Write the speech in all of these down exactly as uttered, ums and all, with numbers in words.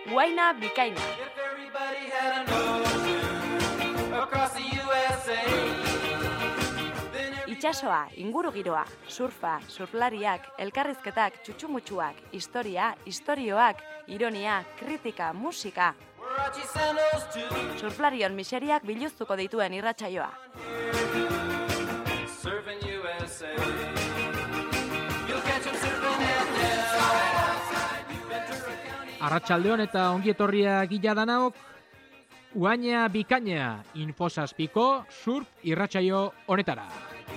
Uaina bikaina. Itxasoa, ingurugiroa, surfa, surflariak, elkarrizketak, txutxumutxuak, historia, istorioak, ironia, kritika, musika. Surflarion miseriak biluztuko dituen irratsaioa. Arratsaldeon eta ongietorriak gila danaok, Uaina bikaina infosazpiko surf irratsaio honetara.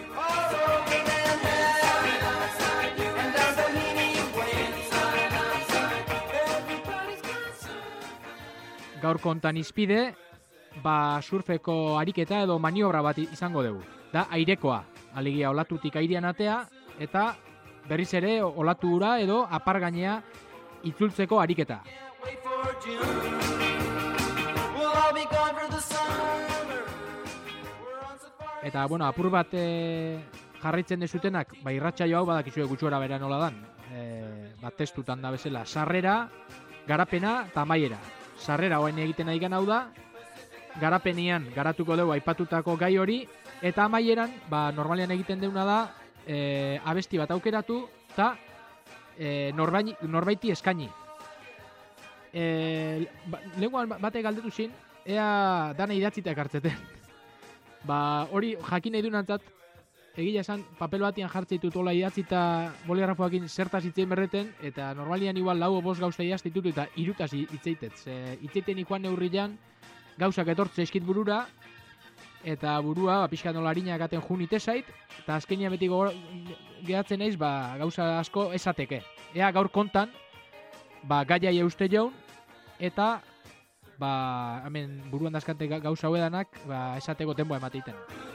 Gaur kontan izpide, ba surfeko ariketa edo maniobra bat izango dugu. Da airekoa, alegia olatutik airean atea, eta berriz ere olatu ura edo apargainea itzultzeko ariketa. Eta, bueno, apur bat e, jarraitzen dezutenak, ba irratsaio hau badakizue gutxora bera nola dan. E, ba testutan da bezala, sarrera, garapena eta amaiera. Sarrera oain egiten nahi hau da, garapenian garatuko dugu aipatutako gai hori, eta amaieran, ba, normalean egiten deuna da, e, abesti bat aukeratu, eta e, norbaini, norbaiti eskaini. E, ba, Lehenguan batek galdetu zin, ea dana idatzita ekartzeten. Ba, hori jakin nahi dunantzat, egia esan, papel batian jartzeitu tola idatzita boligrafoakin zertaz itzein berreten, eta normalian igual lau o bost gauza idaztitut eta irutaz itzeitetz. E, itzeiten ikuan neurrian gauzak etortze eskit burura, eta burua ba, pixka nola harina gaten jun itezait, eta azkenia beti gehatzen naiz ba, gauza asko esateke. Ea gaur kontan, ba, gaiai euste jaun, eta ba, hemen buruan dazkante gauza hoedanak, ba, esateko tempoa emateiten.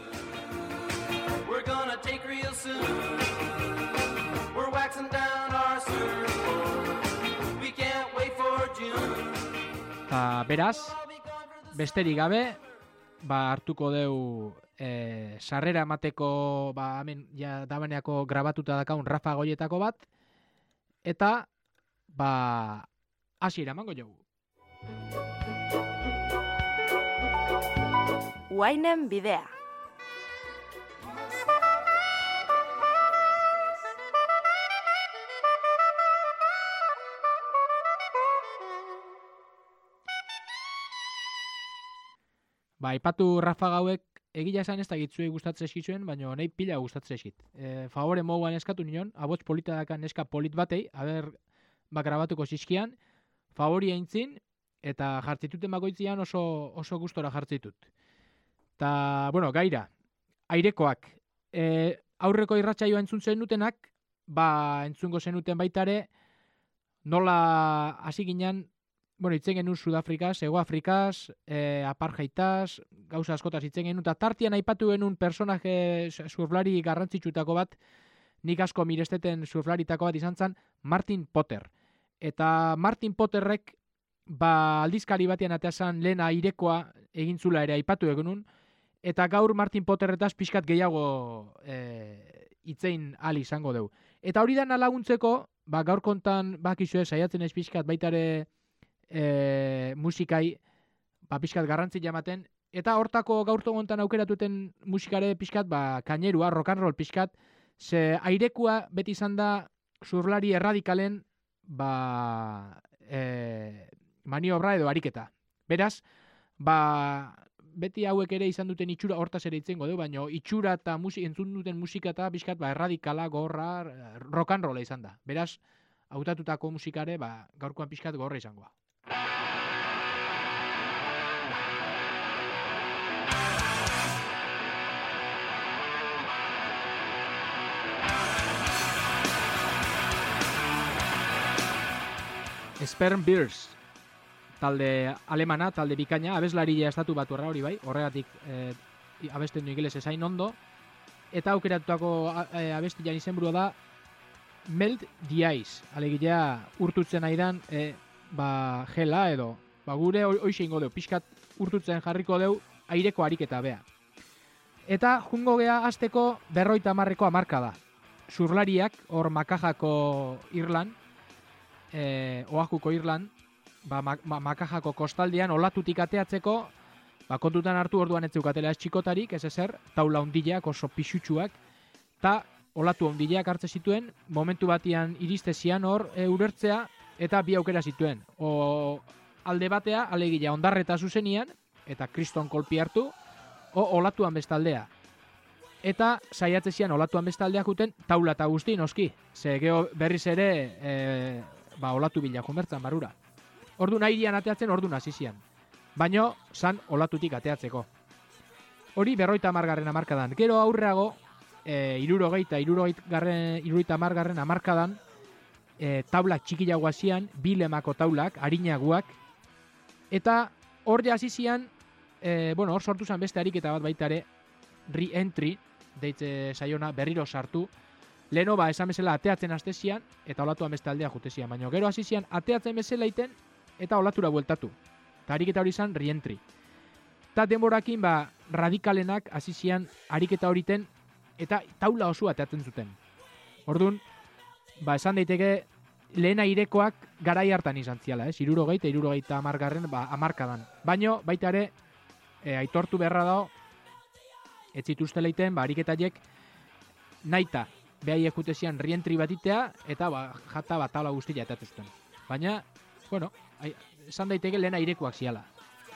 Ta, beraz, besterik gabe, ba, hartuko deu e, sarrera emateko, ba, hemen ja dabeneako grabatuta dakaun Rafa Goietako bat, eta ba, hasiera emango jogu. Uainen bidea. Ba, aipatu Rafa gauek egia esan ez da gitzuei gustatzen eskizuen, baina nahi pila gustatzen eskit. E, favore moguan eskatu nion, abots polita dakan neska polit batei, haber, ba, grabatuko zizkian, favori aintzin, eta jartzituten bakoitzian oso, oso gustora jartzitut. Ta, bueno, gaira, airekoak. E, aurreko irratsaioa entzun zenutenak, ba, entzungo zenuten baitare, nola hasi ginen, bueno, itzen genuen Sudafrikaz, Ego Afrikaz, e, apartheidaz, gauza askotaz itzen genuen, eta tartian aipatu genuen personaje surflari garrantzitsutako bat, nik asko miresteten surflaritako bat izan zen, Martin Potter. Eta Martin Potterrek, ba, aldizkari batean ateazan lehen airekoa egintzula ere aipatu egunun, eta gaur Martin Potterretaz pixkat gehiago e, itzein ali izango dugu. Eta hori da laguntzeko, ba, gaur kontan bakizue saiatzen ez pixkat baitare e, musikai ba, pixkat garrantzi jamaten, eta hortako gaurto gontan aukeratuten musikare pixkat, ba, kainerua, rock and roll pixkat, ze airekua beti izan da surflari erradikalen ba, e, maniobra edo ariketa. Beraz, ba, beti hauek ere izan duten itxura hortaz ere itzengo du, baina itxura eta musik, entzun duten musika eta pixkat ba, erradikala, gorra, rock and rolla izan da. Beraz, hautatutako musikare ba, gaurkoan pixkat gorra izangoa. Sperm Beers, talde alemana, talde bikaina, abeslaria estatu batu erra hori bai, horregatik e, abesten du ingeles ezain ondo, eta aukeratutako e, abestian izenburua da Melt the Ice, alegia urtutzen aidan e, ba, gela edo, ba, gure hoxe ingo deu, pixkat urtutzen jarriko deu aireko ariketa bea. Eta jungo gea azteko berroita marreko amarka da. Surlariak, hor Makajako Irlan, e, Oahuko Irlan, ba, ma, makajako kostaldean olatutik ateatzeko, ba, kontutan hartu orduan ez zeukatela ez txikotarik, ez ezer, taula hondileak oso pixutsuak, eta olatu hondileak hartze zituen, momentu batian iristezian hor e, urertzea, eta bi aukera zituen. O alde batea, alegia ondarreta zuzenian, eta kriston kolpi hartu, o olatuan bestaldea. Eta saiatze zian olatuan bestaldeak juten taula eta guzti noski. Ze geho berriz ere e, ba, olatu bila jumertzan barura. Ordu nahirian ateatzen ordu hasi zian. Baino, zan olatutik ateatzeko. Hori berroita amargarren amarkadan. Gero aurreago, e, irurogeita, irurogeita amargarren amarkadan, e, taulak txikiagoa zian, bilemako taulak, harinaguak. Eta hor hasi zian, e, bueno, hor sortu zen beste ariketa bat baita ere, re-entry, deitze saiona berriro sartu. Leno ba esan bezala ateatzen hastezian eta olatuan beste aldea jutezian, baina gero hasi zian ateatzen bezala iten eta olatura bueltatu. Ta ariketa hori izan re-entry. Ta denborakin ba radikalenak hasi zian ariketa horiten eta taula oso ateatzen zuten. Ordun ba esan daiteke lehena irekoak garai hartan izan ziala, eh, hirurogeita, hirurogeita hamargarren ba hamarkadan. Baino baita ere e, aitortu beharra dago ez zituztela iten, ba, ariketaiek naita behaiek jutezian rientri bat itea, eta ba, jata bat taula guztia etatuzten. Baina, bueno, esan daiteke lehena irekoak ziala.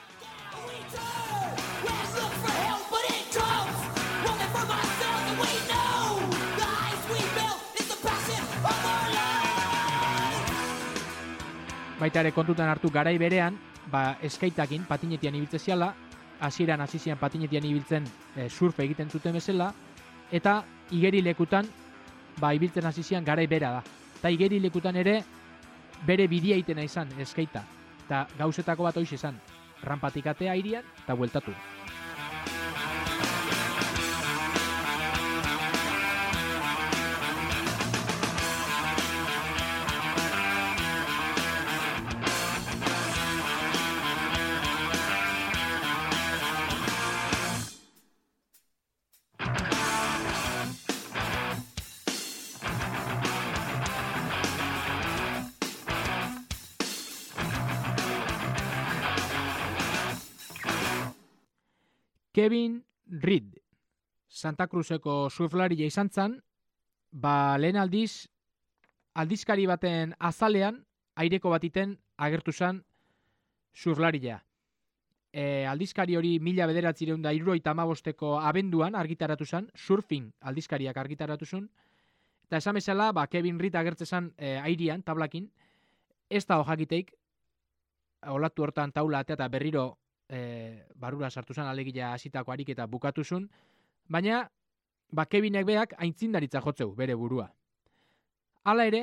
Baita ere kontutan hartu garai berean, ba, eskaitakin patinetian ibiltze ziala, hasieran hasi zian patinetian ibiltzen e, surfe egiten zuten bezala, eta igerilekutan ba, ibiltzen hasi zian garai bera da. Eta igerilekutan ere bere bidea itena izan eskaita. Eta gauzetako bat hoiz izan, rampatik atea airian eta bueltatu. Kevin Reed, Santa Cruzeko surflaria izan zen, ba lehen aldiz, aldizkari baten azalean, aireko batiten agertu zen surflaria. E, aldizkari hori mila bederatzireun da hirurogeita hamabosteko abenduan argitaratu zen, surfing aldizkariak argitaratu zen, eta esan bezala, ba, Kevin Reed agertzen zen e, airian, tablakin, ez da hojakiteik, olatu hortan taula atea eta berriro E, barura sartu zen alegia hasitako ariketa bukatu zuen, baina ba, Kevinek beak aintzindaritza jotzeu bere burua. Hala ere,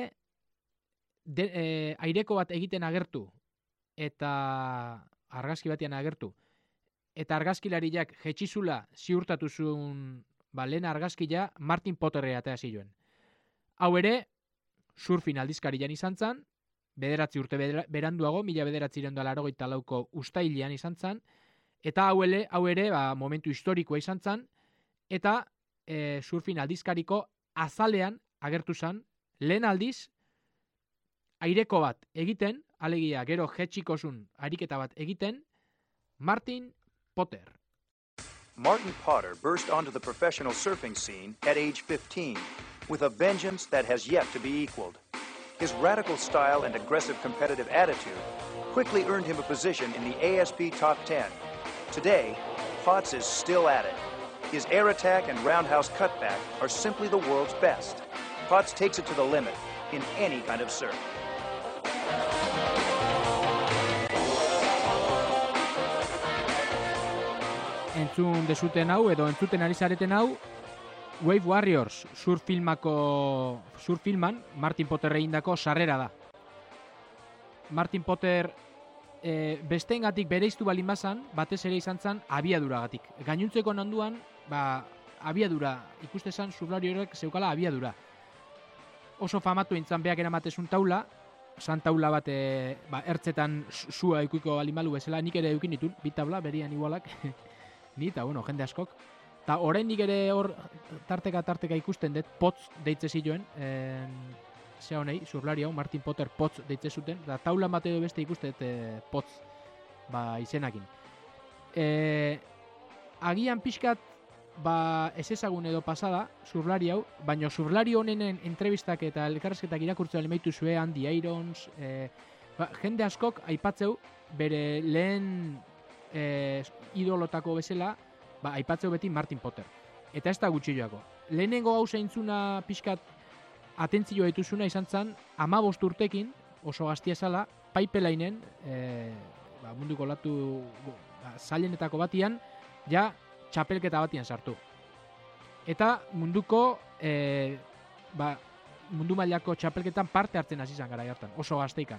de, e, aireko bat egiten agertu eta argazki batean agertu, eta argazkilariak jetxizula ziurtatu zuen ba, lehen argazkia Martin Potterre atea zioen. Hau ere, surfin aldizkarian izan zen, bederatzi urte beranduago, mila bederatzi irenda larogeita lauko ustailean izan zen, eta hau ere, hau ere ba, momentu historikoa izan zen, eta e, surfin aldizkariko azalean agertu zen, lehen aldiz, aireko bat egiten, alegia gero jetxikosun ariketa bat egiten, Martin Potter. Martin Potter burst onto the professional surfing scene at age fifteen, with a vengeance that has yet to be equaled. His radical style and aggressive competitive attitude quickly earned him a position in the A S P Top ten. Today, Potts is still at it. His air attack and roundhouse cutback are simply the world's best. Potts takes it to the limit in any kind of surf. Entzun desuten hau edo entzuten ari zareten hau, Wave Warriors surfilmako surfilman Martin Potter egindako sarrera da. Martin Potter e, besteengatik bereiztu balin bazan, batez ere izan zen abiaduragatik. Gainuntzeko onduan, ba, abiadura ikuste zen surflari horrek zeukala abiadura. Oso famatu intzan beak eramatezun taula, san taula bat e, ba, ertzetan sua ikuiko balin balu bezala, nik ere eukin ditun, bi tabla berian igualak, ni eta bueno, jende askok. Eta oraindik ere hor tarteka tarteka ikusten dut, potz deitze zioen, en, zea honei, zurlari hau, Martin Potter Potts deitze zuten, da taula bate edo beste ikustet e, Potts ba, izenakin. E, agian pixkat ba, ez ezagun edo pasada, zurlari hau, baina zurlari honenen entrevistak eta elkarrezketak irakurtzea lemaitu zue, Andy Irons, e, ba, jende askok aipatzeu bere lehen e, idolotako bezala, ba, aipatzeu beti Martin Potter. Eta ez da gutxi joako. Lehenengo hau zeintzuna pixkat atentzioa dituzuna izan zen, hamabost urtekin, oso gaztia zala, Pipelinen, e, ba, munduko latu ba, zailenetako batian, ja txapelketa batian sartu. Eta munduko, e, ba, mundu mailako txapelketan parte hartzen hasi izan gara hartan, oso gazteikan.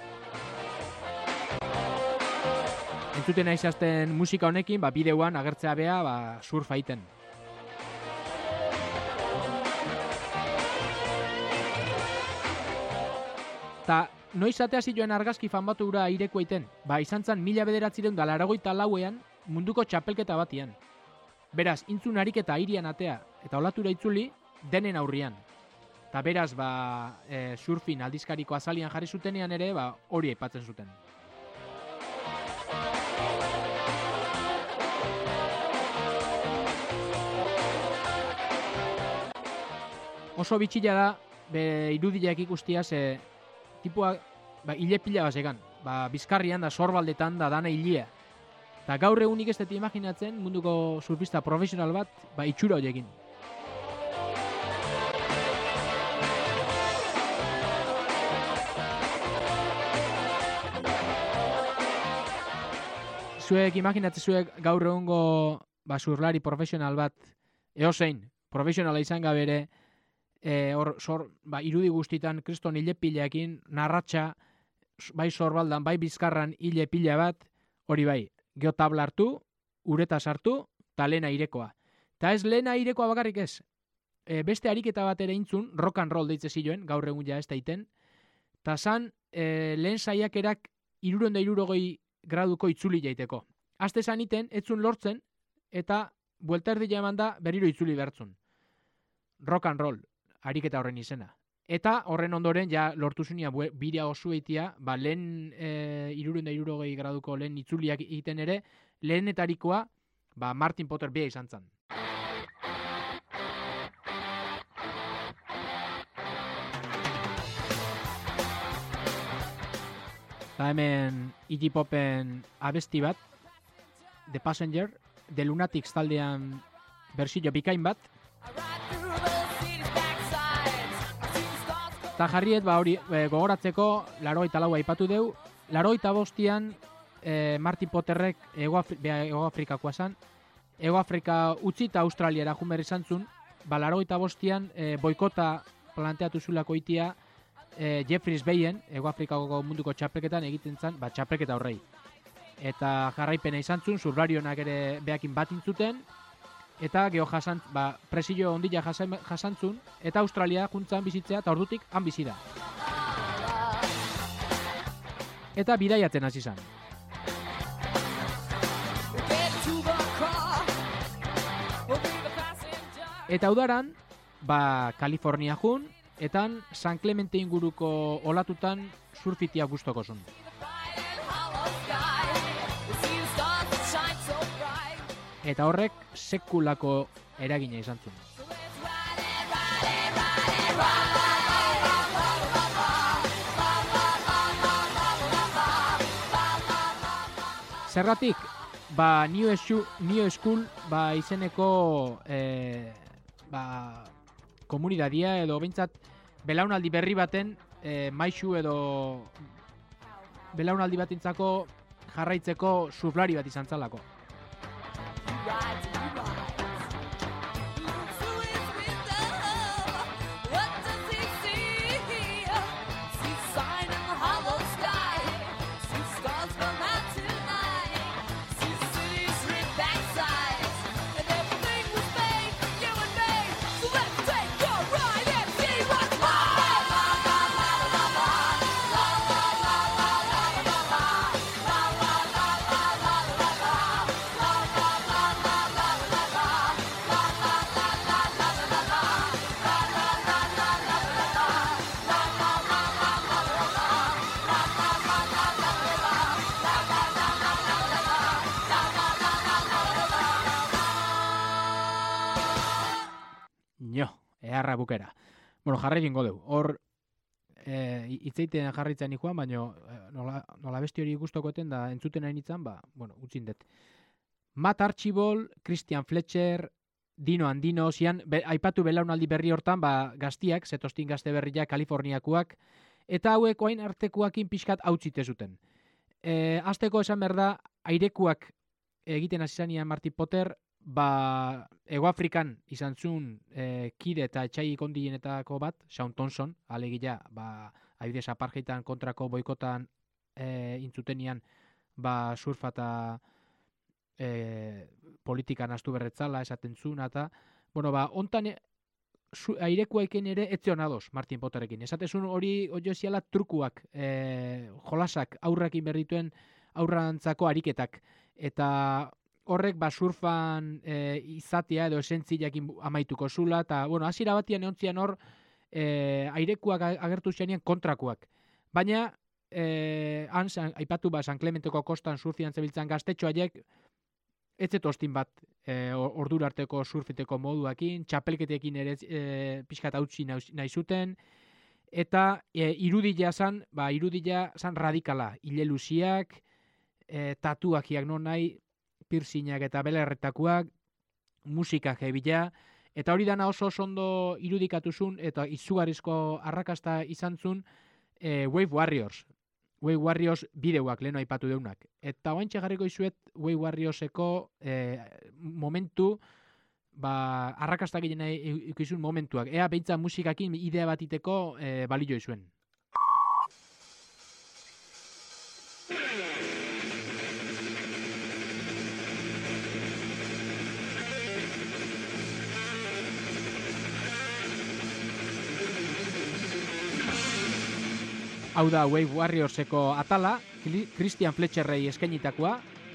Entzuten aizazten musika honekin, ba, bideoan agertzea bea, ba, surfa iten. Eta noiz atea zioen argazki fanbatu ura aireko iten, ba izan zan mila bederatzireun da laragoita lauean munduko txapelketa batian. Beraz, intzun ariketa airian atea eta olatura itzuli denen aurrian. Eta beraz, ba, e, surfin aldizkariko azalian jarri zutenean ere, ba, hori aipatzen zuten. Oso bitxila da, be, irudileak ikustia, ze tipua, ba, hile pila basegan. Ba, bizkarrian da, sorbaldetan da, dana hilia. Eta gaur egunik ez dut imaginatzen munduko surfista profesional bat, ba, itxura horiekin. Zuek imaginatzen zuek gaur egungo ba, surlari profesional bat, eozein, profesionala izan gabe ere, E, or, sor, ba, irudi guztitan kriston hile pileakin, narratxa, bai sorbaldan, bai bizkarran hile pila bat, hori bai, geho tabla hartu, ureta sartu, eta lehen airekoa. Eta ez lehen airekoa bakarrik ez. E, beste ariketa bat ere intzun, rock and roll deitze zioen, gaur egun ja ez daiten, eta zan e, lehen saiakerak iruron da irurogoi graduko itzuli jaiteko. Azte zan iten, etzun lortzen, eta buelta erdia eman da berriro itzuli behartzun. Rock and roll. Ariketa horren izena. Eta horren ondoren ja lortu zunia bira oso eitia, ba, lehen e, irurenda irurogei graduko lehen itzuliak egiten ere, lehenetarikoa ba, Martin Potter bea izan zen. Eta hemen Iggy Popen abesti bat, The Passenger, The Lunatics taldean bersio bikain bat, eta jarriet, ba, hori, e, gogoratzeko, larogeita lau aipatu deu, larogeita bostian e, Martin Potterrek Ego Afrikakoa zan, Ego Afrika utzi eta Australiara junber izan zun, ba, larogeita bostian e, boikota planteatu zulako itia e, Jeffreys Bayen, Ego Afrikako munduko txapelketan egiten zan, ba, txapelketa horrei. Eta jarraipena izan zun, surlarionak ere beakin bat intzuten, eta geho jasan, ba, presio ondila jasantzun, eta Australia juntzan bizitzea, eta ordutik han bizi da. Eta bidaiatzen hasi zan. Eta udaran, ba, Kalifornia jun, etan San Clemente inguruko olatutan surfitia gustoko zun. Eta horrek sekulako eragina izan zuen. Zergatik, ba, New, New School ba, izeneko e, ba, komunidadia edo behintzat belaunaldi berri baten e, maixu edo belaunaldi batentzako jarraitzeko surflari bat izan zalako. beharra bukera. Bueno, jarri egingo dugu. Hor, e, itzeiten jarritzen ikuan, baina nola, nola besti hori gustokoeten da entzuten nahi nintzen, ba, bueno, utzin dut. Matt Archibald, Christian Fletcher, Dino Andino, zian, be, aipatu belaunaldi berri hortan, ba, gaztiak, zetostin gazte berriak, Kaliforniakoak, eta hauek oain artekuakin pixkat hautzite zuten. E, azteko esan behar da, airekuak egiten hasi zanean Martin Potter, ba, Ego Afrikan izan zuen e, kide eta etxai kondienetako bat, Sean Thompson, alegia, ba, adibidez apartheidan kontrako boikotan e, intzutenian, ba, surfa eta e, politikan astu berretzala esaten zuen, eta, bueno, ba, ontan airekuaiken ere etzion ados Martin Potterrekin. Esatezun hori oioziala trukuak, e, jolasak, aurrakin berrituen aurrantzako ariketak. Eta horrek ba surfan e, izatea edo esentziakin amaituko zula, eta, bueno, hasiera batian eontzian hor e, airekuak agertu zenean kontrakoak. Baina, e, han, san, aipatu ba, San Clementeko kostan surfian zebiltzan gaztetxoaiek, ez zetostin bat e, ordura arteko surfiteko moduakin, txapelketekin ere e, pixkat hautsi nahi zuten, eta e, irudila zan, ba, irudila zan radikala, hileluziak, e, tatuakiak non nahi, piercingak eta belerretakoak, musika jebila, eta hori dana oso ondo irudikatu zuen, eta izugarrizko arrakasta izan zuen e, Wave Warriors. Wave Warriors bideoak leheno aipatu deunak. Eta oantxe jarriko izuet Wave Warriorseko e, momentu, ba, arrakastak egin ikizun momentuak. Ea behintza musikakin idea bat iteko e, balio izuen. Hau da Wave Warriorseko atala, Christian Fletcherrei eskainitakoa.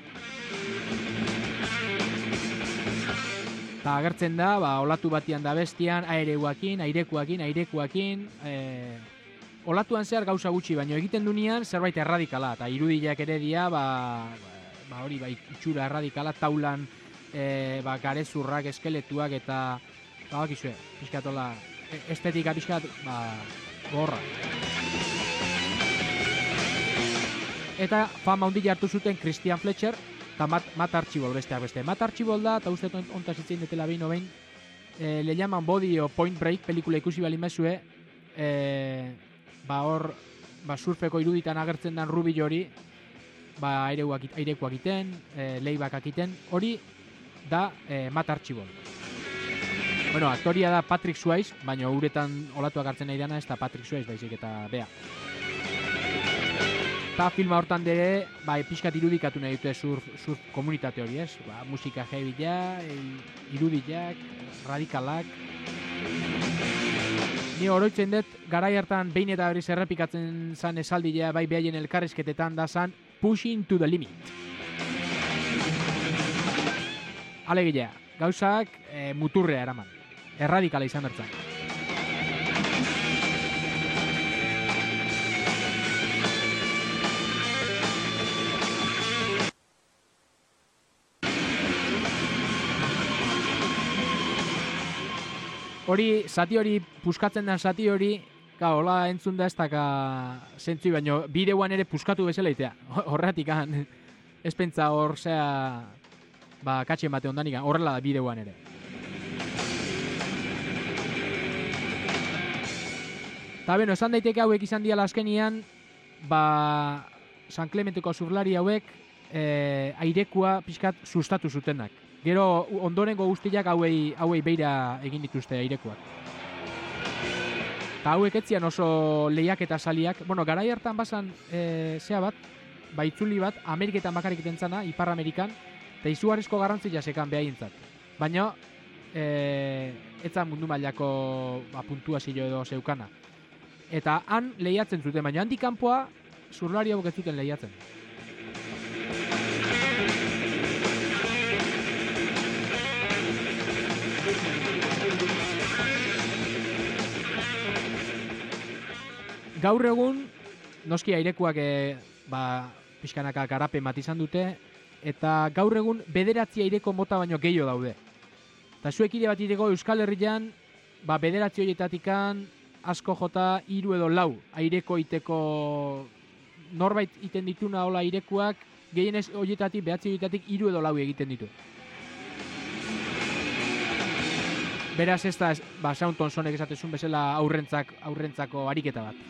Eta agertzen da, ba, olatu batian da bestian, aireuakin, airekuakin, airekuakin. E, olatuan zehar gauza gutxi, baina egiten dunean zerbait erradikala. Eta irudilak ere dia, ba, ba, hori, ba, itxura erradikala, taulan e, ba, garezurrak, eskeletuak eta, ba, bakizue, pixkatola, estetika pixkat, ba, gorra. Eta fama hundi hartu zuten Christian Fletcher eta Matt, Matt Archibald besteak beste. Matt Archibald da, eta uste ontaz itzen detela behin obein, e, le llaman Body o Point Break pelikula ikusi bali mezue, e, ba hor, ba surfeko iruditan agertzen den rubil hori, ba airekuak, airekuak iten, e, leibak akiten, hori da e, Matt Archibald. Bueno, aktoria da Patrick Swayze, baina uretan olatuak hartzen nahi dana ez da Patrick Swayze baizik eta bea. Eta filma hortan dere, ba, pixkat irudikatu nahi dute surf, surf komunitate hori, ez? Ba, musika jebila, irudiak, radikalak. Ni oroitzen dut, garai hartan behin eta berriz errepikatzen zan esaldilea, bai behaien elkarrizketetan da zan, pushing to the limit. Alegilea, gauzak e, muturrea eraman, erradikala izan bertzan. Hori, zati hori, puskatzen den zati hori, ka, hola entzun da ez daka zentzui, baino bideoan ere puskatu bezala itea. Horretik, ez pentsa hor zea, ba, katxen bate ondanik, horrela da bideoan ere. Eta beno, esan daiteke hauek izan diala azkenian, ba, San Clementeko zurlari hauek, e, airekua pixkat sustatu zutenak. Gero ondorengo guztiak hauei, hauei beira egin dituzte airekuak. Eta hauek etzian oso lehiak eta saliak. Bueno, garai hartan bazan e, zea bat, baitzuli bat, Ameriketan bakarrik tentzana, Ipar Amerikan, eta izugarrizko garrantzi jasekan behaintzat. Baina, e, etzan mundu mailako ba, puntuazio edo zeukana. Eta han lehiatzen zuten, baina handik kanpoa zurlari hauek ez zuten lehiatzen. Gaur egun, noski airekuak e, ba, pixkanaka garapen bat izan dute, eta gaur egun bederatzi aireko mota baino gehiago daude. Eta zuek ide bat ideko Euskal Herrian, ba, bederatzi horietatikan asko jota hiru edo lau aireko iteko norbait iten dituna hola airekuak, gehienez horietatik, behatzi horietatik hiru edo lau egiten ditu. Beraz ez da, ba, Shaun Thompsonek esatezun bezala aurrentzak, aurrentzako ariketa bat.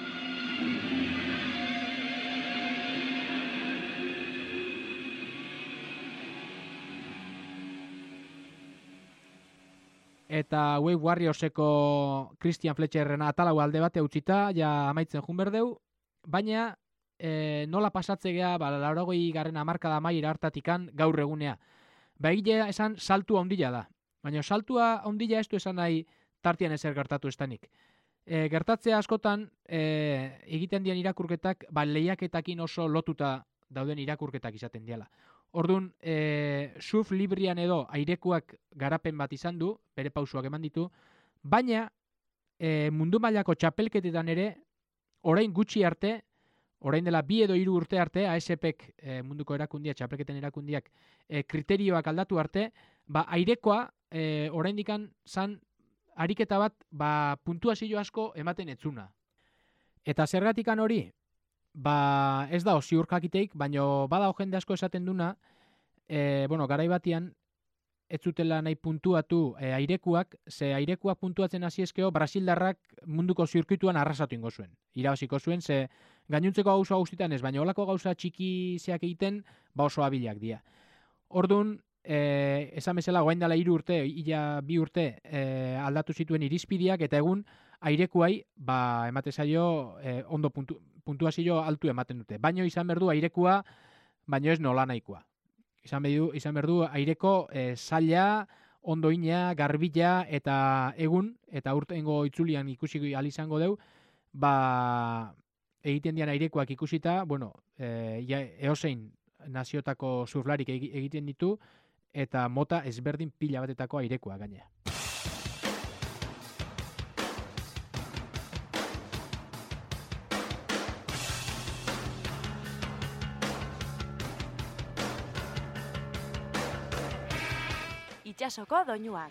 Eta Wave Warriorseko Christian Fletcherren atalau alde bate utzita, ja amaitzen jun berdeu, baina e, nola pasatze gea, ba, laurogei garren hamarkada maiera hartatikan gaur egunea. Ba, egilea esan saltua ondila da, baina saltua ondila ez du esan nahi tartian ezer gertatu estanik. E, gertatzea askotan e, egiten dian irakurketak, ba, lehiaketakin oso lotuta dauden irakurketak izaten diala. Orduan, e, surf librian edo airekuak garapen bat izan du, bere pausuak eman ditu, baina e, mundu mailako txapelketetan ere, orain gutxi arte, orain dela bi edo hiru urte arte, A S Pek e, munduko erakundiak, txapelketen erakundiak, e, kriterioak aldatu arte, ba, airekoa e, orain dikan zan ariketa bat ba, puntuazio asko ematen etzuna. Eta zergatikan hori, ba, ez da ziur jakiteik, baina bada jende asko esaten duna, e, bueno, garai batian, ez zutela nahi puntuatu e, airekuak, ze airekuak puntuatzen hasi eskeo, Brasildarrak munduko zirkuituan arrasatu ingo zuen. Irabaziko zuen, ze gainuntzeko gauza guztietan ez, baina holako gauza txiki zeak egiten, ba oso abilak dira. Orduan, e, esan bezala, goain dela hiru urte, ila bi urte e, aldatu zituen irizpideak, eta egun airekuai, ba, emate zaio, e, ondo puntu, puntuazio altu ematen dute. Baino izan berdu airekua, baino ez nola nahikoa. Izan berdu, izan berdu aireko e, zaila, ondoina, garbila, eta egun, eta urtengo itzulian ikusi izango deu, ba, egiten dian airekuak ikusita, bueno, e, ja, eosein naziotako surflarik egiten ditu, eta mota ezberdin pila batetako airekoa gainea. Itsasoko doinuak.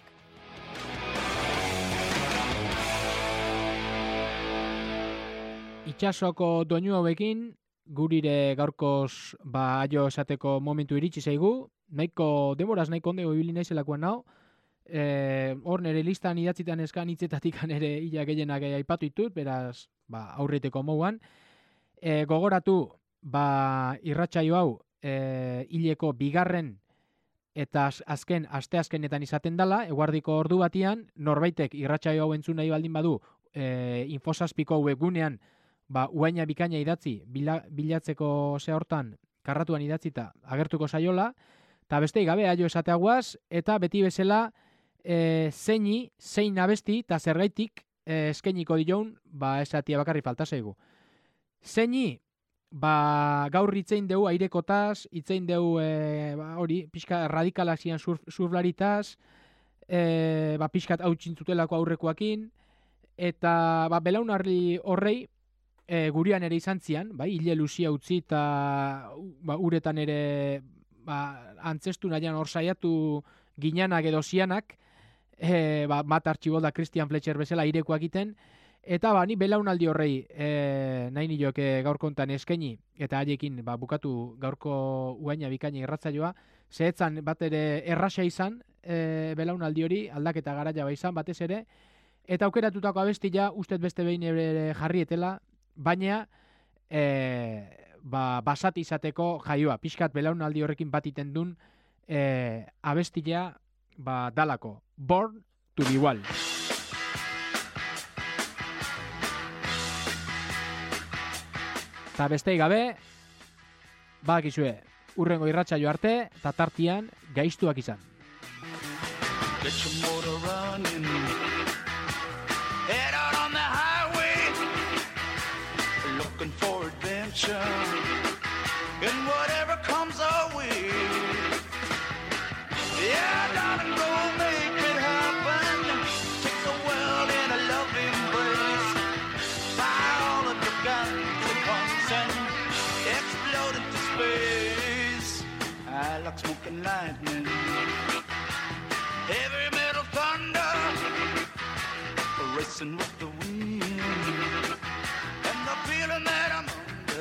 Itsasoko doinu hauekin, gurire gaurkoz ba aio esateko momentu iritsi zaigu, nahiko demoraz nahiko ondego ibili naizelakoan nao, e, hor nere listan idatzitan eskan hitzetatik nere hila gehienak aipatu ditut, beraz ba, aurreteko moguan. E, gogoratu, ba, irratsaio hau e, hileko bigarren eta azken, aste azkenetan izaten dela, eguardiko ordu batian, norbaitek irratsaio hau entzun nahi baldin badu, e, Infosazpiko webgunean, ba, uaina bikaina idatzi, bila, bilatzeko ze hortan, karratuan idatzita, agertuko saiola, eta bestei gabe, aio esateaguaz, eta beti bezala, e, zeini, zein abesti, eta zergaitik e, eskainiko dion, ba, esatia bakarri falta zaigu. Zeini, ba, gaur itzein deu airekotaz, itzein deu e, ba, hori, pixka radikalak zian surf, surflaritaz, e, ba, pixkat hau txintzutelako aurrekoakin, eta ba, belaunarri horrei, e, gurean ere izan zian, ba, hile luzia utzi eta ba, uretan ere ba, antzestu nahian hor saiatu ginanak edo zianak, e, ba, Matt Archibald da Christian Fletcher bezala airekoak iten, eta ba, ni belaunaldi horrei e, nahi nioke gaur kontan eskaini, eta haiekin ba, bukatu gaurko uaina bikaina irratzaioa, zehetzan bat ere erraxa izan e, belaunaldi hori, aldaketa garaia ba izan batez ere, eta aukeratutako abestia ustez beste behin ere jarrietela, baina e, ba, basat izateko jaioa, pixkat belaunaldi horrekin bat iten dun e, abestia ba, dalako, Born to be Wild. Eta bestei gabe, bakizue, urrengo irratsaio arte, eta tartian gaiztuak izan. Get your motor running. Head out on the highway, looking for adventure, and whatever comes our way. Yeah, darling, go make it happen. Take the world in a loving embrace. Fire all of your guns at once and explode into space. I like smoking lightning, heavy metal thunder, racing with the wind, and the feeling that I'm under.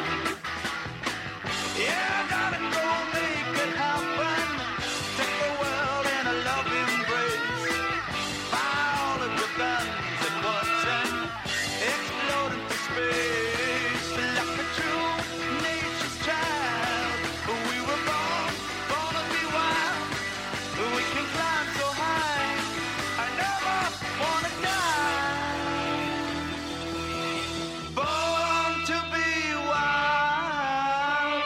Yeah, darling, go make it happen. Take the world in a loving embrace. Fire all of your guns at once and explode into space. Like a true nature's child, we were born, born to be wild. We can climb so high, I never wanna die. Born to be wild.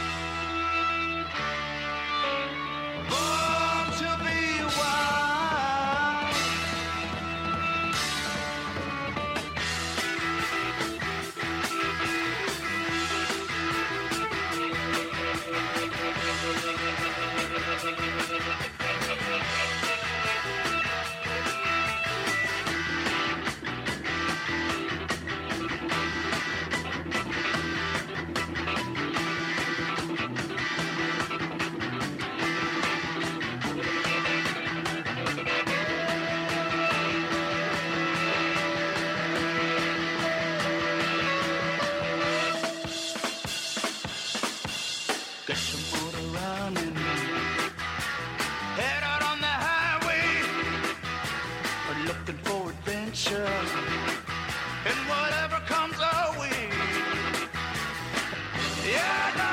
Born to be wild. Get your motor running, head out on the highway, looking for adventure, and whatever comes our way. Yeah,